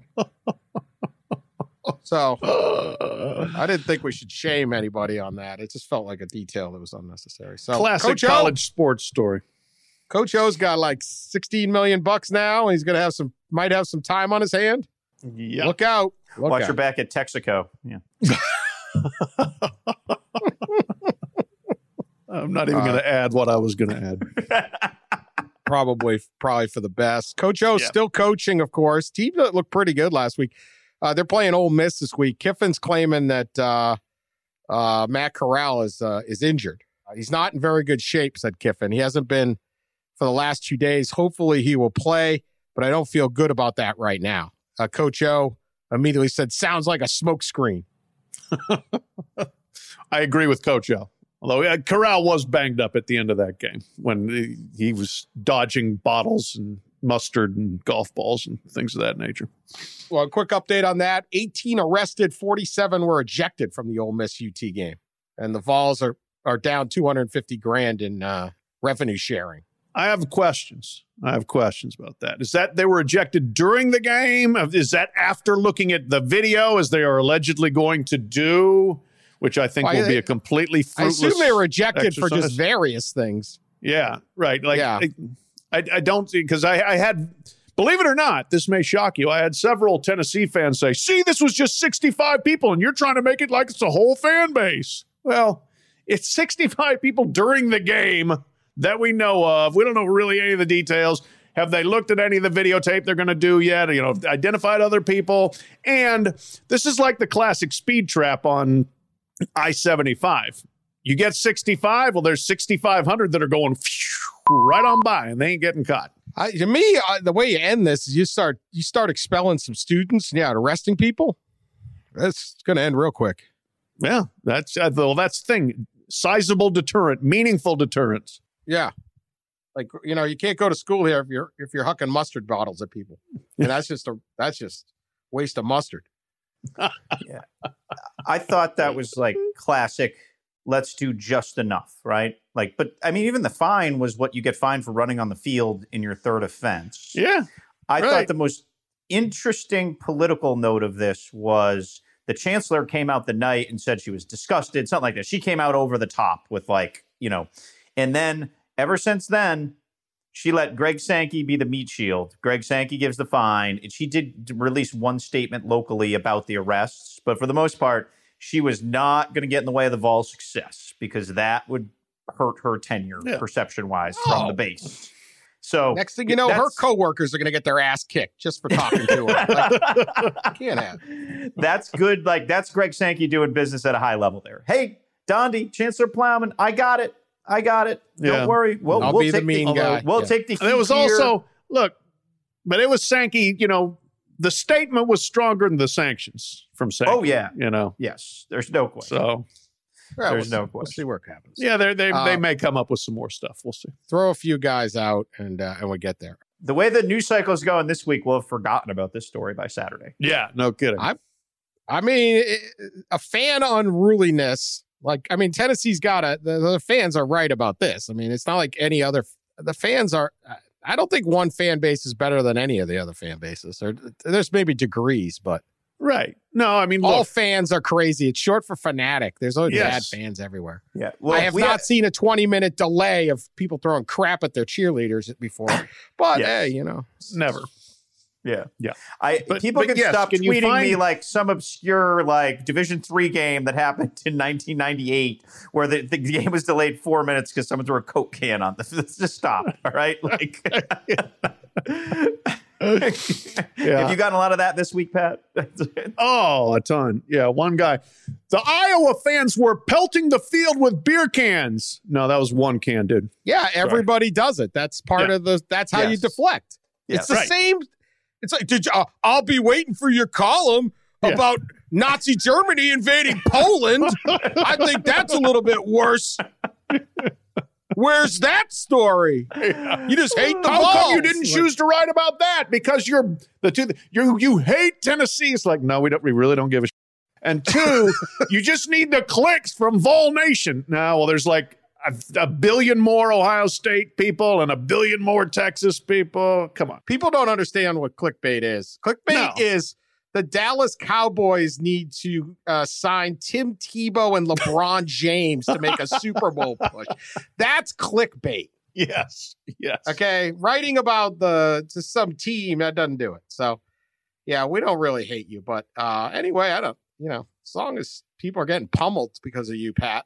So I didn't think we should shame anybody on that. It just felt like a detail that was unnecessary. So classic college sports story. Coach O's got like $16 million now. And he's gonna might have some time on his hand. Yeah, look out! Watch your back at Texaco. Yeah. I'm not even going to add what I was going to add. Probably for the best. Coach O's still coaching, of course. Team looked pretty good last week. They're playing Ole Miss this week. Kiffin's claiming that Matt Corral is injured. He's not in very good shape, said Kiffin. He hasn't been for the last 2 days. Hopefully he will play, but I don't feel good about that right now. Coach O immediately said, sounds like a smokescreen. I agree with Coach O. Although Corral was banged up at the end of that game when he was dodging bottles and mustard and golf balls and things of that nature. Well, a quick update on that. 18 arrested, 47 were ejected from the Ole Miss UT game. And the Vols are down $250,000 in revenue sharing. I have questions about that. Is that they were ejected during the game? Is that after looking at the video, as they are allegedly going to do, which I think will be a completely fruitless I assume they were ejected exercise. for just various things. Yeah, right. I don't see, because I had, believe it or not, this may shock you, I had several Tennessee fans say, see, this was just 65 people, and you're trying to make it like it's a whole fan base. Well, it's 65 people during the game that we know of. We don't know really any of the details. Have they looked at any of the videotape they're going to do yet? Identified other people. And this is like the classic speed trap on I-75. You get 65, well, there's 6,500 that are going right on by, and they ain't getting caught. To me, the way you end this is you start expelling some students and arresting people. That's going to end real quick. Yeah, that's the thing. Sizable deterrent, meaningful deterrence. Yeah. Like, you can't go to school here if you're hucking mustard bottles at people. And that's just waste of mustard. Yeah. I thought that was like classic, let's do just enough, right? But even the fine was what you get fined for running on the field in your third offense. Yeah. I thought the most interesting political note of this was the chancellor came out the night and said she was disgusted, something like that. She came out over the top with and then ever since then, she let Greg Sankey be the meat shield. Greg Sankey gives the fine. And she did release one statement locally about the arrests. But for the most part, she was not going to get in the way of the Vols' success because that would hurt her tenure perception-wise from the base. So next thing you know, her coworkers are going to get their ass kicked just for talking to her. Like, can't have. That's good. Like, that's Greg Sankey doing business at a high level there. Hey, Dondi, Chancellor Plowman, I got it. Don't worry. I'll be the mean guy. We'll take the heat. It was also, look, but it was Sankey, the statement was stronger than the sanctions from Sankey. Oh, yeah. Yes. There's no question. So there's no question. We'll see where it happens. Yeah, they may come up with some more stuff. We'll see. Throw a few guys out and we get there. The way the news cycle is going this week, we'll have forgotten about this story by Saturday. Yeah, no kidding. I mean, a fan unruliness. Tennessee's got the fans are right about this. I mean, it's not like any other. The fans are. I don't think one fan base is better than any of the other fan bases. There's maybe degrees, but right. No, I mean, all fans are crazy. It's short for fanatic. There's always bad fans everywhere. Yeah, I have not seen a 20-minute delay of people throwing crap at their cheerleaders before. But hey, never. Yeah. But people can yes, stop can tweeting me like some obscure Division III game that happened in 1998 where the game was delayed 4 minutes because someone threw a Coke can on this. Let's just stop. All right. Have you gotten a lot of that this week, Pat? A ton. Yeah, one guy. The Iowa fans were pelting the field with beer cans. No, that was one can, dude. Yeah, everybody does it. That's part of that's how you deflect. It's the same. It's like, I'll be waiting for your column about Nazi Germany invading Poland. I think that's a little bit worse. Where's that story? You just hate the How come you didn't choose to write about that? Because you hate Tennessee. It's like, no, we really don't give a shit. And two, you just need the clicks from Vol Nation. No, well, there's like a billion more Ohio State people and a billion more Texas people. Come on. People don't understand what clickbait is. Clickbait is the Dallas Cowboys need to sign Tim Tebow and LeBron James to make a Super Bowl push. That's clickbait. Yes. Okay. Writing about some team, that doesn't do it. So, yeah, we don't really hate you. But anyway, I don't, as long as people are getting pummeled because of you, Pat.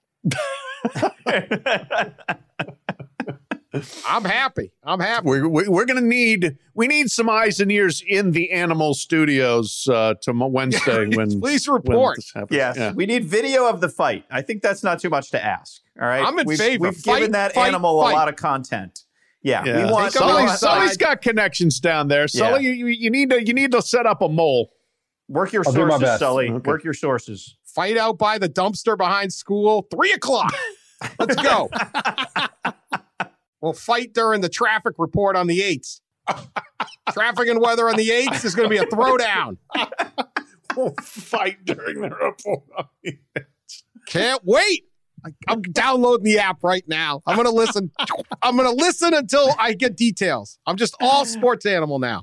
I'm happy. We're gonna need some eyes and ears in the Animal Studios Wednesday. Please report. Yes, we need video of the fight. I think that's not too much to ask. All right, I'm in favor. We've given that animal a lot of content. Yeah. We want Sully's got connections down there. Sully, you need to set up a mole. Work your sources, Sully. Okay. Work your sources. Fight out by the dumpster behind school, 3:00. Let's go. We'll fight during the traffic report on the 8th. Traffic and weather on the 8th is going to be a throwdown. We'll fight during the report on the 8th. Can't wait. I'm downloading the app right now. I'm going to listen. I'm going to listen until I get details. I'm just all sports animal now.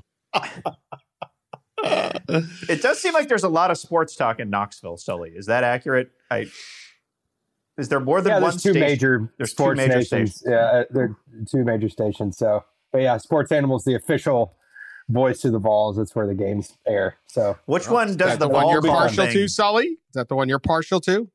It does seem like there's a lot of sports talk in Knoxville, Sully. Is that accurate? Is there more than one station? There's two major stations. Yeah, there are two major stations. So, but yeah, Sports Animal's the official voice to the Vols. That's where the games air. So, which one does the one you're partial to, Sully? Is that the one you're partial to?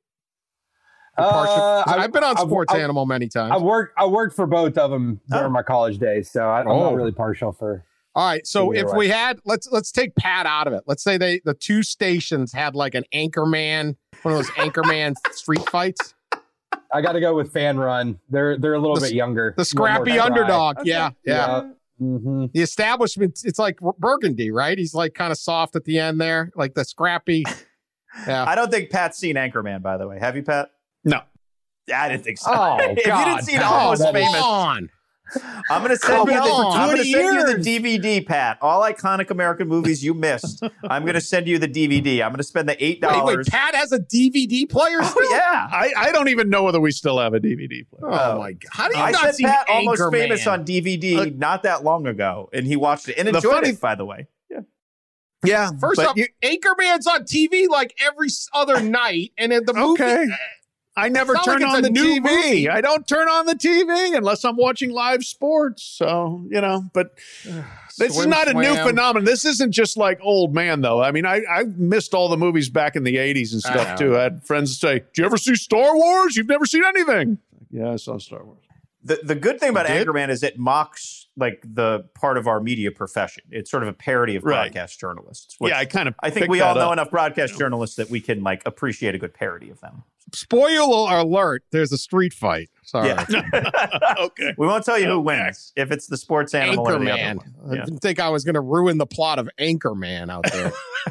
I've been on Sports Animal many times. I worked for both of them during my college days, so I'm not really partial for. All right, so if we had, let's take Pat out of it. Let's say the two stations had like an Anchorman, one of those Anchorman street fights. I got to go with Fan Run. They're a little bit younger. The scrappy underdog. Okay. Yeah. Mm-hmm. The establishment, it's like Burgundy, right? He's like kind of soft at the end there, like the scrappy. Yeah. I don't think Pat's seen Anchorman, by the way. Have you, Pat? No. I didn't think so. Oh, if God, you didn't see Almost Famous. On. I'm going to send you the DVD, Pat. All iconic American movies you missed. I'm going to send you the DVD. I'm going to spend the $8. Wait, Pat has a DVD player still? Oh, yeah. I don't even know whether we still have a DVD player. Oh, my God. How do you not see see Pat Anchorman? Almost Famous on DVD not that long ago, and he watched it and enjoyed it, by the way. Yeah. First up, Anchorman's on TV like every other night, and in the movie... Okay. I never turn on the TV. I don't turn on the TV unless I'm watching live sports. So, but this is not a new phenomenon. This isn't just like Old Man, though. I mean, I missed all the movies back in the 80s and stuff, too. I had friends say, "Did you ever see Star Wars? You've never seen anything." Yeah, I saw Star Wars. The good thing about Anchorman is it mocks like the part of our media profession. It's sort of a parody of broadcast journalists. Yeah, I think we all know enough broadcast journalists that we can like appreciate a good parody of them. Spoiler alert, there's a street fight. Sorry. Yeah. Okay. We won't tell you who wins, if it's the sports animal or the other Anchorman. one. I didn't think I was going to ruin the plot of Anchorman out there.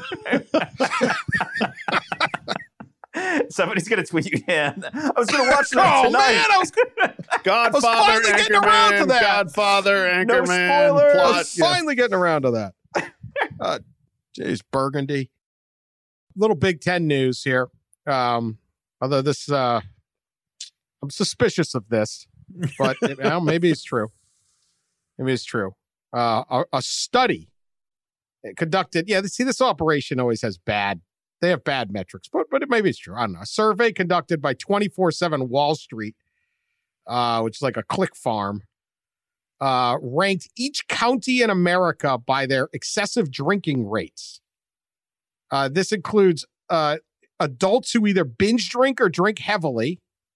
Somebody's going to tweet you, Dan. I was going to watch that tonight. Man, Godfather, Anchorman, Godfather, Anchorman. No spoilers. I was finally getting around to that. Jeez, Burgundy. Little Big Ten news here. Although this, I'm suspicious of this, but maybe it's true. Maybe it's true. A study conducted. Yeah, see, this operation always has they have bad metrics, but maybe it's true. I don't know. A survey conducted by 24/7 Wall Street, which is like a click farm, ranked each county in America by their excessive drinking rates. This includes adults who either binge drink or drink heavily.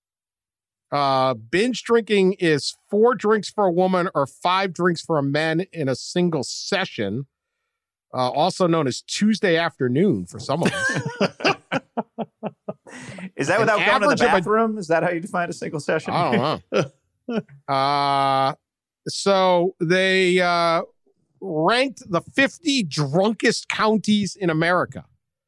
Binge drinking is 4 drinks for a woman or 5 drinks for a man in a single session. Also known as Tuesday afternoon for some of us. Is that without going to the bathroom? Is that how you define a single session? I don't know. So they ranked the 50 drunkest counties in America.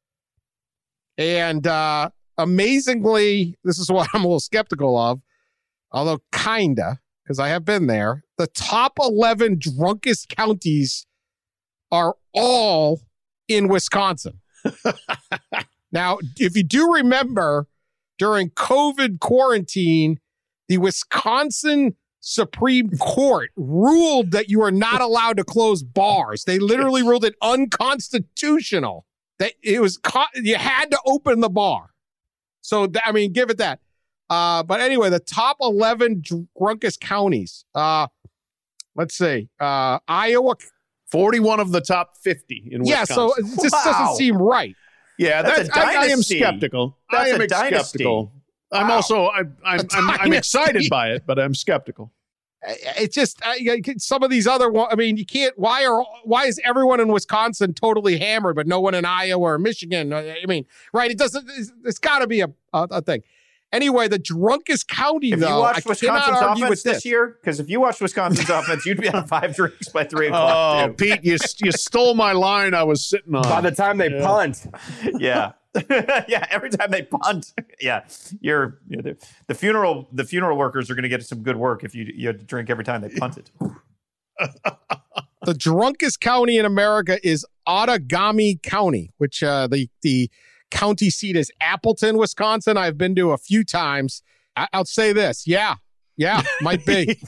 And amazingly, this is what I'm a little skeptical of, although kinda, because I have been there. The top 11 drunkest counties are all in Wisconsin. Now, if you do remember, during COVID quarantine, the Wisconsin Supreme Court ruled that you are not allowed to close bars. They literally ruled it unconstitutional. That it was you had to open the bar. So, give it that. But anyway, the top 11 drunkest counties. Let's see. Iowa. 41 of the top 50 in Wisconsin. Yeah, so it just doesn't seem right. Yeah, I am skeptical. I am skeptical. I'm also I'm excited by it, but I'm skeptical. It's just some of these other ones. I mean, you can't. Why is everyone in Wisconsin totally hammered, but no one in Iowa or Michigan? I mean, right? It doesn't. It's got to be a thing. Anyway, the drunkest county, if though, you watched Wisconsin's offense this year, because if you watched Wisconsin's offense, you'd be on 5 drinks by 3 o'clock. Oh, Pete, you stole my line I was sitting on. By the time they punt. Yeah. Yeah, every time they punt. Yeah. The funeral workers are going to get some good work if you had to drink every time they punted. The drunkest county in America is Outagamie County, which the county seat is Appleton, Wisconsin. I've been to a few times. I'll say this. Yeah, might be.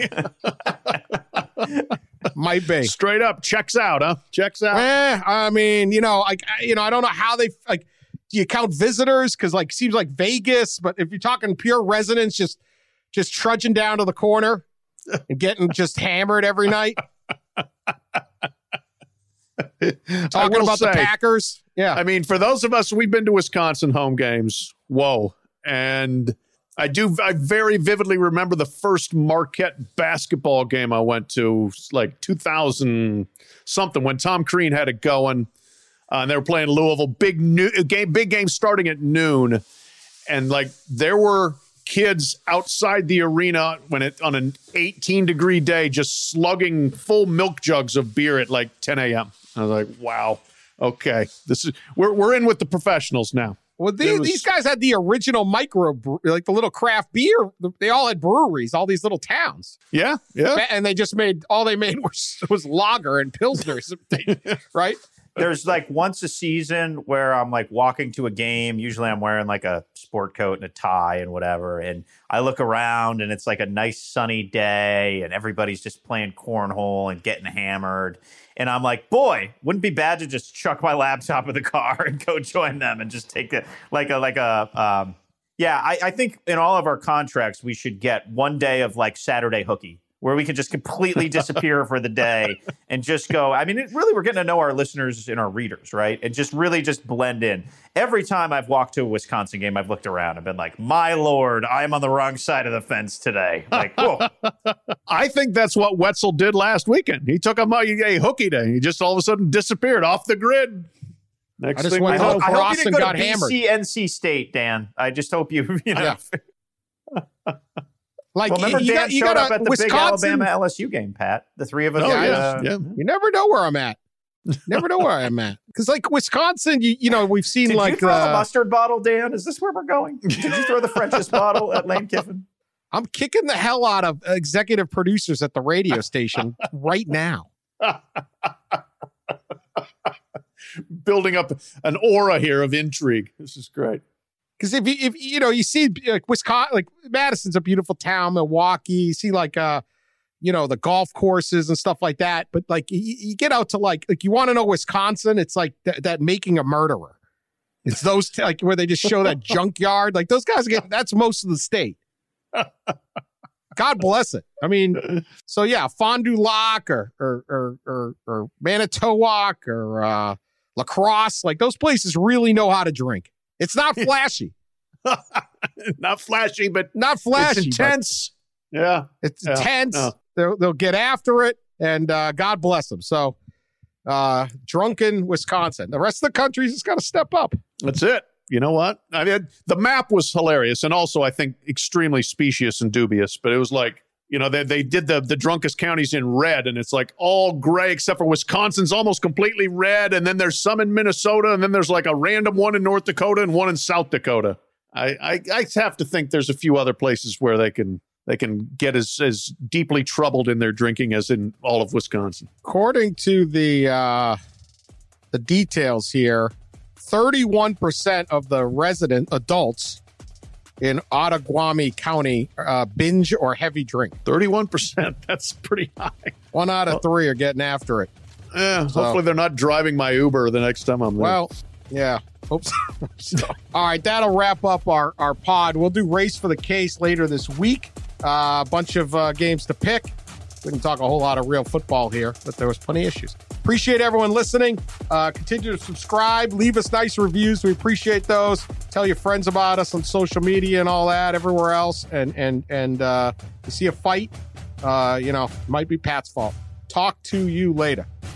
Might be. Straight up. Checks out, huh? Checks out. I mean, I don't know how they, like, do you count visitors? Because, like, seems like Vegas, but if you're talking pure residents, just trudging down to the corner and getting just hammered every night. Talking about the Packers. Yeah. I mean, for those of us, we've been to Wisconsin home games. Whoa. And I very vividly remember the first Marquette basketball game I went to, like 2000 something, when Tom Crean had it going. And they were playing Louisville, big game starting at noon. And like there were kids outside the arena on an 18-degree day, just slugging full milk jugs of beer at like 10 a.m. I was like, wow, okay, we're in with the professionals now. Well, these guys had the original like the little craft beer. They all had breweries, all these little towns. Yeah. And they just all they made was lager and pilsners, right? There's like once a season where I'm like walking to a game. Usually I'm wearing like a sport coat and a tie and whatever. And I look around and it's like a nice sunny day and everybody's just playing cornhole and getting hammered. And I'm like, boy, wouldn't it be bad to just chuck my laptop in the car and go join them and just take I think in all of our contracts, we should get one day of like Saturday hooky. where we can just completely disappear for the day and just go. I mean, we're getting to know our listeners and our readers, right? And just really just blend in. Every time I've walked to a Wisconsin game, I've looked around and been like, my Lord, I'm on the wrong side of the fence today. Like, whoa. I think that's what Wetzel did last weekend. He took a hooky day. He just all of a sudden disappeared off the grid. Next thing we know, Boston got hammered. NC State, Dan. I just hope you know. Yeah. Like, well, remember Dan showed up at the Wisconsin, big Alabama LSU game, Pat. The three of us. Yeah. You never know where I'm at. Because like Wisconsin, you know, we've seen Did like you throw the mustard bottle, Dan? Is this where we're going? Did you throw the French's bottle at Lane Kiffin? I'm kicking the hell out of executive producers at the radio station right now. Building up an aura here of intrigue. This is great. Because if you know, you see like Wisconsin, like Madison's a beautiful town, Milwaukee, you see like, you know, the golf courses and stuff like that. But like you get out to like you want to know Wisconsin, it's like that Making a Murderer. It's those like where they just show that junkyard. Like those guys that's most of the state. God bless it. I mean, so yeah, Fond du Lac or Manitowoc or La-Crosse, like those places really know how to drink. It's not flashy. Not flashy, but it's intense. Yeah. It's intense. No. They'll get after it, and God bless them. So, drunken Wisconsin. The rest of the country's just got to step up. That's it. You know what? I mean, the map was hilarious, and also I think extremely specious and dubious. But it was like, you know, they did the drunkest counties in red, and it's like all gray except for Wisconsin's almost completely red, and then there's some in Minnesota, and then there's like a random one in North Dakota and one in South Dakota. I have to think there's a few other places where they can get as deeply troubled in their drinking as in all of Wisconsin. According to the details here, 31% of the resident adults in Outagamie County binge or heavy drink. 31%. That's pretty high. 1 out of 3 are getting after it. Yeah, so, hopefully they're not driving my Uber the next time I'm there. Well, yeah. Oops. All right, that'll wrap up our pod. We'll do Race for the Case later this week. A bunch of games to pick. We didn't talk a whole lot of real football here, but there was plenty of issues. Appreciate everyone listening. Continue to subscribe. Leave us nice reviews. We appreciate those. Tell your friends about us on social media and all that, everywhere else. And you see a fight, you know, might be Pat's fault. Talk to you later.